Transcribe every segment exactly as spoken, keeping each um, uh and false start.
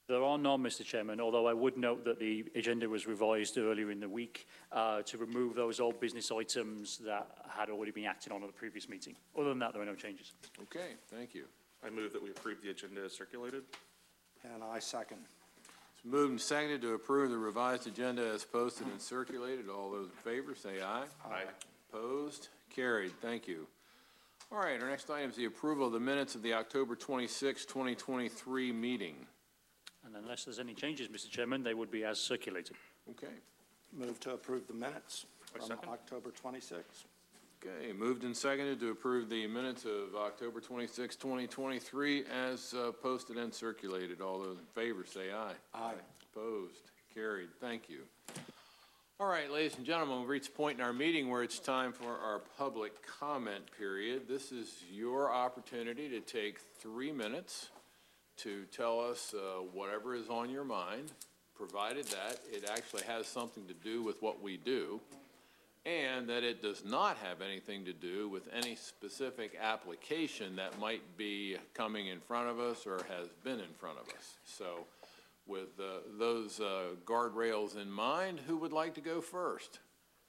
There are none, Mister Chairman, although I would note that the agenda was revised earlier in the week uh, to remove those old business items that had already been acted on at the previous meeting. Other than that, there are no changes. Okay, thank you. I move that we approve the agenda as circulated. And I second. It's moved and seconded to approve the revised agenda as posted and circulated. All those in favor say aye. Aye. Opposed? Carried. Thank you. All right, our next item is the approval of the minutes of the October twenty-sixth, twenty twenty-three meeting. And unless there's any changes, Mister Chairman, they would be as circulated. Okay. Move to approve the minutes I from second. October twenty-sixth. Okay, moved and seconded to approve the minutes of October twenty-sixth, twenty twenty-three as uh, posted and circulated. All those in favor say aye. Aye. Opposed? Carried. Thank you. All right, ladies and gentlemen, we've reached a point in our meeting where it's time for our public comment period. This is your opportunity to take three minutes to tell us uh, whatever is on your mind, provided that it actually has something to do with what we do, and that it does not have anything to do with any specific application that might be coming in front of us or has been in front of us. So with uh, those uh, guardrails in mind, who would like to go first?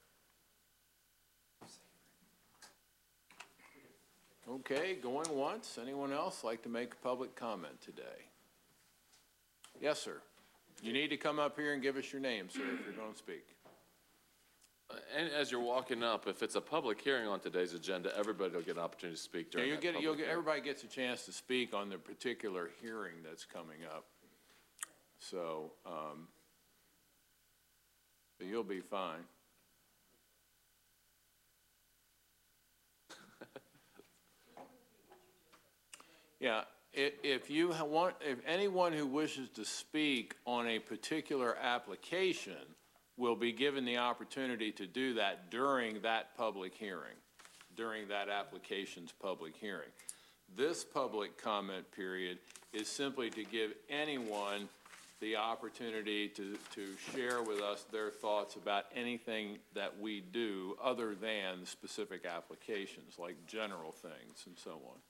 Okay, going once. Anyone else like to make a public comment today? Yes, sir. You need to come up here and give us your name, sir, if you're going to speak. Uh, And as you're walking up, if it's a public hearing on today's agenda, everybody will get an opportunity to speak Yeah, during you'll that get, public you'll get, hearing. everybody gets a chance to speak on the particular hearing that's coming up. So, um, so you'll be fine. Yeah, if, if you ha- want, if anyone who wishes to speak on a particular application will be given the opportunity to do that during that public hearing, during that application's public hearing. This public comment period is simply to give anyone the opportunity to, to share with us their thoughts about anything that we do other than specific applications, like general things and so on.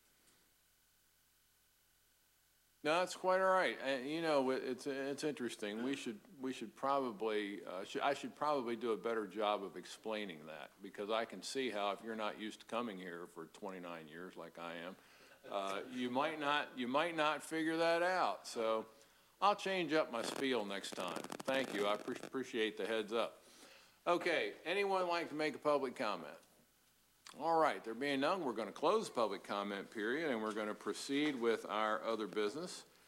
No, that's quite all right. And, you know, it- it's, it's interesting. We should, we should probably, uh, should, I should probably do a better job of explaining that, because I can see how if you're not used to coming here for twenty-nine years like I am, uh, you might not, you might not figure that out. So I'll change up my spiel next time. Thank you. I pre- appreciate the heads up. Okay, anyone like to make a public comment? All right, there being none, we're going to close the public comment period, and we're going to proceed with our other business.